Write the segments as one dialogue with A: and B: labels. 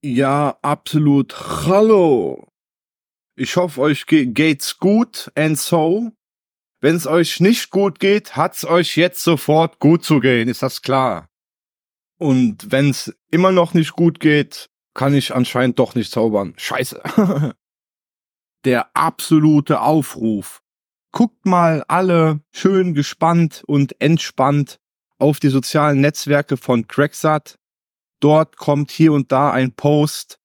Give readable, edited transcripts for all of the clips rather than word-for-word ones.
A: Ja, absolut. Hallo. Ich hoffe, euch geht's gut and so. Wenn es euch nicht gut geht, hat's euch jetzt sofort gut zu gehen, ist das klar. Und wenn es immer noch nicht gut geht, kann ich anscheinend doch nicht zaubern. Scheiße. Der absolute Aufruf. Guckt mal alle schön gespannt und entspannt auf die sozialen Netzwerke von Cracksat. Dort kommt hier und da ein Post,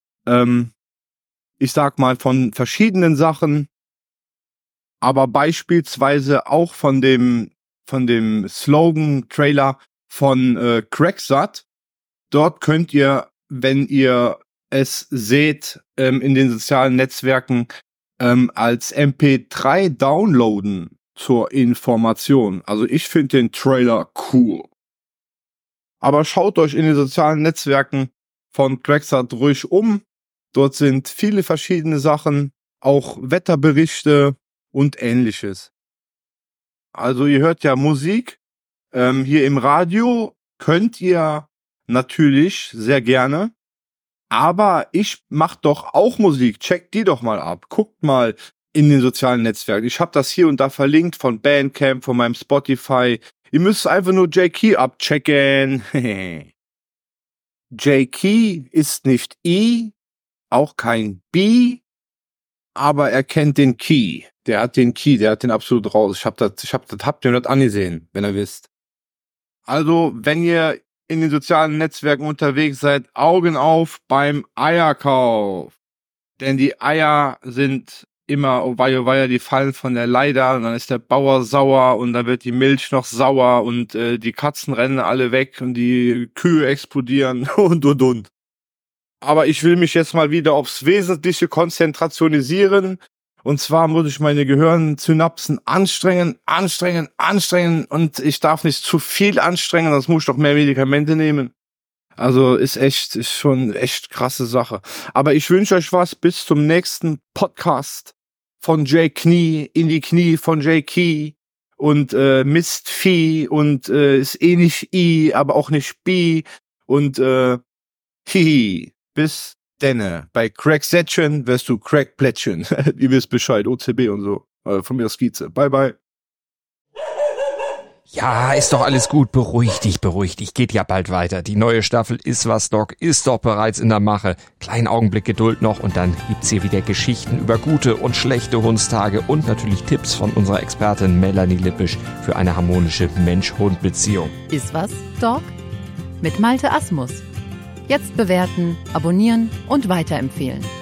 A: ich sag mal von verschiedenen Sachen, aber beispielsweise auch von dem Slogan-Trailer von Cracksat. Dort könnt ihr, wenn ihr es seht, in den sozialen Netzwerken als MP3 downloaden zur Information. Also ich finde den Trailer cool. Aber schaut euch in den sozialen Netzwerken von Cracksat ruhig um. Dort sind viele verschiedene Sachen, auch Wetterberichte und ähnliches. Also ihr hört ja Musik. Hier im Radio könnt ihr natürlich sehr gerne. Aber ich mach doch auch Musik. Checkt die doch mal ab. Guckt mal in den sozialen Netzwerken. Ich habe das hier und da verlinkt von Bandcamp, von meinem Spotify. Ihr müsst einfach nur J-Key abchecken. J-Key ist nicht I, auch kein B, aber er kennt den Key. Der hat den absolut raus. Habt ihr nicht angesehen, wenn ihr wisst. Also, wenn ihr in den sozialen Netzwerken unterwegs seid, Augen auf beim Eierkauf. Denn die Eier sind immer, oh weia, die fallen von der Leiter und dann ist der Bauer sauer und dann wird die Milch noch sauer und die Katzen rennen alle weg und die Kühe explodieren und. Aber ich will mich jetzt mal wieder aufs Wesentliche konzentrationisieren. Und zwar muss ich meine Gehirnsynapsen anstrengen und ich darf nicht zu viel anstrengen, sonst muss ich doch mehr Medikamente nehmen. Also ist schon echt krasse Sache. Aber ich wünsche euch was bis zum nächsten Podcast von J-Knie in die Knie von J-Key und Mist Vieh und ist eh nicht I, aber auch nicht B und hihi. Bis denne. Bei Cracksätchen wirst du Crackplättchen. Ihr wisst Bescheid, OCB und so. Von mir aus Skizze. Bye, bye.
B: Ja, ist doch alles gut. Beruhig dich. Geht ja bald weiter. Die neue Staffel Iswas Dog ist doch bereits in der Mache. Kleinen Augenblick Geduld noch und dann gibt's hier wieder Geschichten über gute und schlechte Hundstage und natürlich Tipps von unserer Expertin Melanie Lippisch für eine harmonische Mensch-Hund-Beziehung.
C: Iswas Dog? Mit Malte Asmus. Jetzt bewerten, abonnieren und weiterempfehlen.